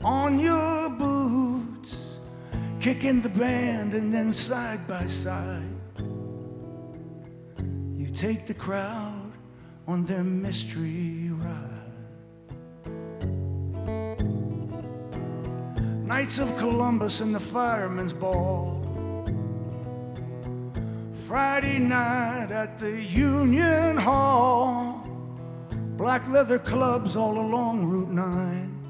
on your boots, kicking the band, and then side by side you take the crowd on their mystery ride. Knights of Columbus and the Fireman's Ball, Friday night at the Union Hall, black leather clubs all along Route 9.